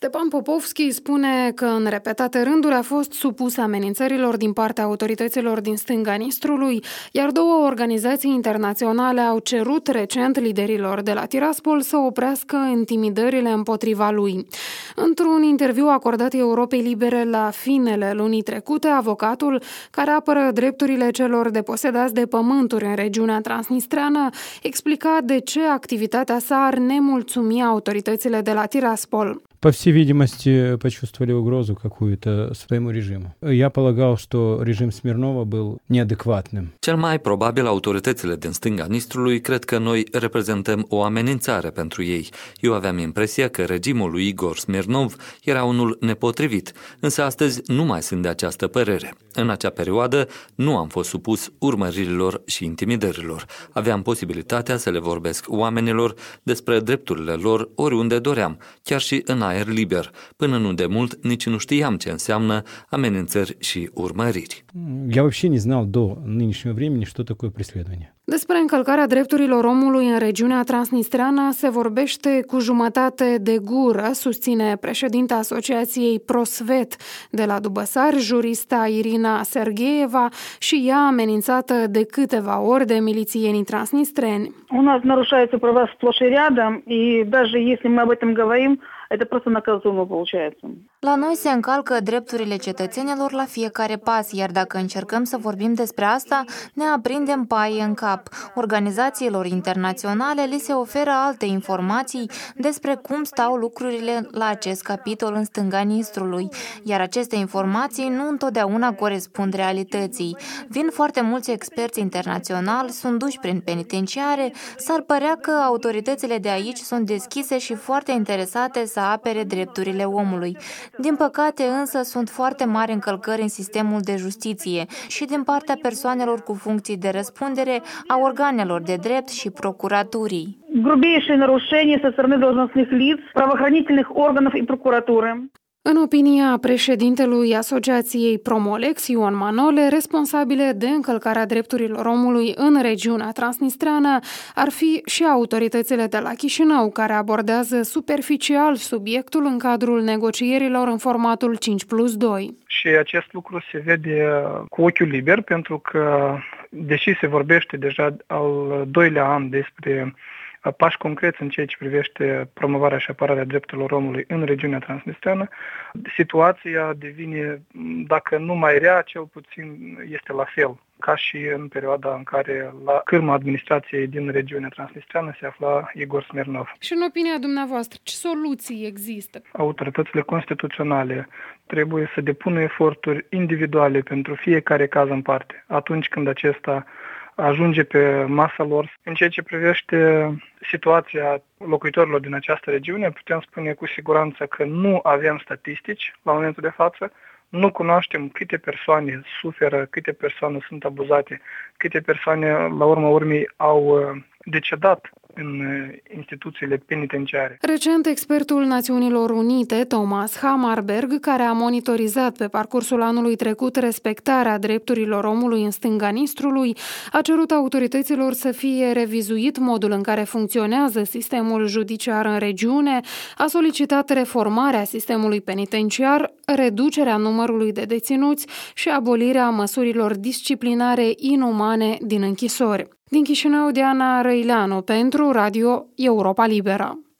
Stepan Popovski spune că în repetate rânduri a fost supus amenințărilor din partea autorităților din stânga Nistrului, iar două organizații internaționale au cerut recent liderilor de la Tiraspol să oprească intimidările împotriva lui. Într-un interviu acordat Europei Libere la finele lunii trecute, avocatul care apără drepturile celor deposedați de pământuri în regiunea transnistreană explica de ce activitatea sa ar nemulțumi autoritățile de la Tiraspol. По всей видимости, почувствовали угрозу какую-то своему режиму. Я полагал, что режим Смирнова был неадекватным. Cel mai probabil autoritățile din stânga Nistrului cred că noi reprezentăm o amenințare pentru ei. Eu aveam impresia că regimul lui Igor Smirnov era unul nepotrivit, însă astăzi nu mai sunt de această părere. În acea perioadă nu am fost supus urmăririlor și intimidărilor. Aveam posibilitatea să le vorbesc oamenilor despre drepturile lor oriunde doream, chiar și în aer liber. Până nu de mult nici nu știam ce înseamnă amenințări și urmăriri. Я вообще не знал до нынешнего времени, что такое преследование. Despre încălcarea drepturilor omului în regiunea transnistreană se vorbește cu jumătate de gură, susține președinta Asociației Prosvet de la Dubăsari, jurista Irina Sergeeva, și ea amenințată de câteva ori de milițienii transnistreni. У нас нарушаются права сплошь и рядом, и даже если мы об этом говорим, это просто наказуемо получается. La noi se încalcă drepturile cetățenilor la fiecare pas, iar dacă încercăm să vorbim despre asta, ne aprindem paie în cap. Organizațiilor internaționale li se oferă alte informații despre cum stau lucrurile la acest capitol în stânga Nistrului, iar aceste informații nu întotdeauna corespund realității. Vin foarte mulți experți internaționali, sunt duși prin penitenciare, s-ar părea că autoritățile de aici sunt deschise și foarte interesate să apere drepturile omului. Din păcate însă sunt foarte mari încălcări în sistemul de justiție și din partea persoanelor cu funcții de răspundere, a organelor de drept și procuraturii. Грубейшие нарушения со стороны должностных лиц, правоохранительных органов и прокуратуры. În opinia președintelui Asociației Promolex, Ion Manole, responsabile de încălcarea drepturilor omului în regiunea transnistreană ar fi și autoritățile de la Chișinău, care abordează superficial subiectul în cadrul negocierilor în formatul 5+2. Și acest lucru se vede cu ochiul liber, pentru că, deși se vorbește deja al doilea an despre pași concreți în ceea ce privește promovarea și apărarea drepturilor omului în regiunea transnistreană, situația devine, dacă nu mai rea, cel puțin este la fel, ca și în perioada în care la cârma administrației din regiunea transnistreană se afla Igor Smirnov. Și în opinia dumneavoastră, ce soluții există? Autoritățile constituționale trebuie să depună eforturi individuale pentru fiecare caz în parte, atunci când acesta ajunge pe masa lor. În ceea ce privește situația locuitorilor din această regiune, putem spune cu siguranță că nu avem statistici la momentul de față, nu cunoaștem câte persoane suferă, câte persoane sunt abuzate, câte persoane, la urma urmei, au decedat în instituțiile penitenciare. Recent, expertul Națiunilor Unite, Thomas Hammarberg, care a monitorizat pe parcursul anului trecut respectarea drepturilor omului în stânga Nistrului, a cerut autorităților să fie revizuit modul în care funcționează sistemul judiciar în regiune, a solicitat reformarea sistemului penitenciar, reducerea numărului de deținuți și abolirea măsurilor disciplinare inumane din închisori. Din Chișinău, Diana Răileanu pentru Radio Europa Liberă.